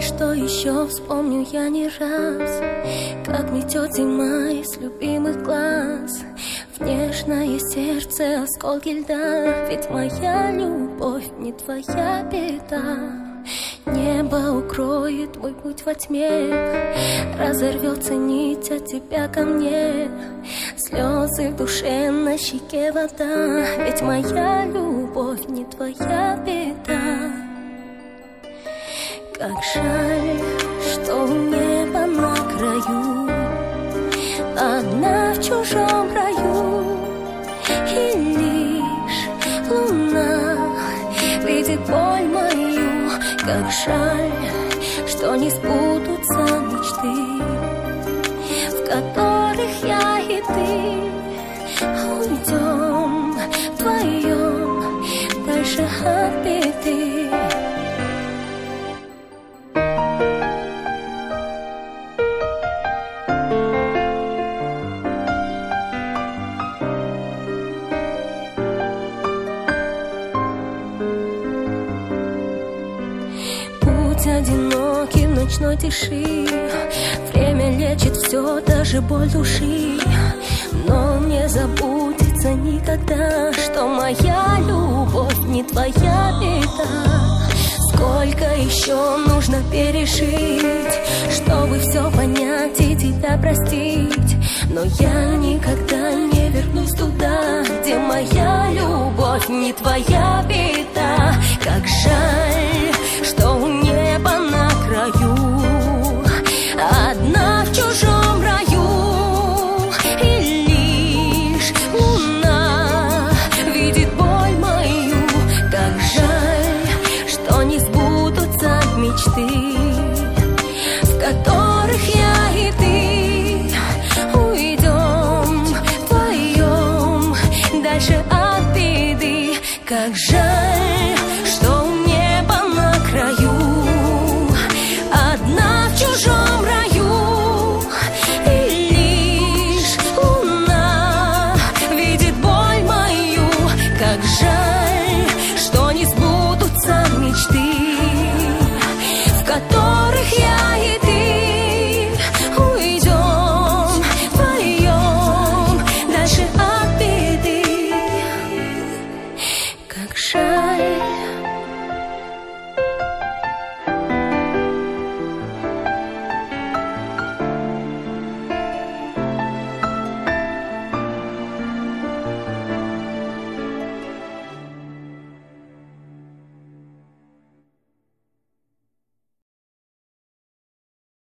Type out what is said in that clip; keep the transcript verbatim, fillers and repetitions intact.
что еще вспомню я не раз, как метет зима из любимых глаз в нежное сердце осколки льда. Ведь моя любовь не твоя беда. Небо укроет твой путь во тьме, разорвется нить от тебя ко мне. Слезы в душе, на щеке вода. Ведь моя любовь не твоя беда. Как жаль, что у неба на краю одна в чужом раю, и лишь луна видит боль мою. Как жаль, что не сбудутся мечты, в которых я и ты уйдем вдвоем дальше от беды. Одинокий в ночной тиши, время лечит все, даже боль души. Но не забудется никогда, что моя любовь не твоя беда. Сколько еще нужно пережить, чтобы все понять и тебя простить. Но я никогда не вернусь туда, где моя любовь не твоя беда. Как жаль, что у неба на краю одна в чужом раю, и лишь луна видит боль мою. Как жаль, что не сбудутся мечты, в которых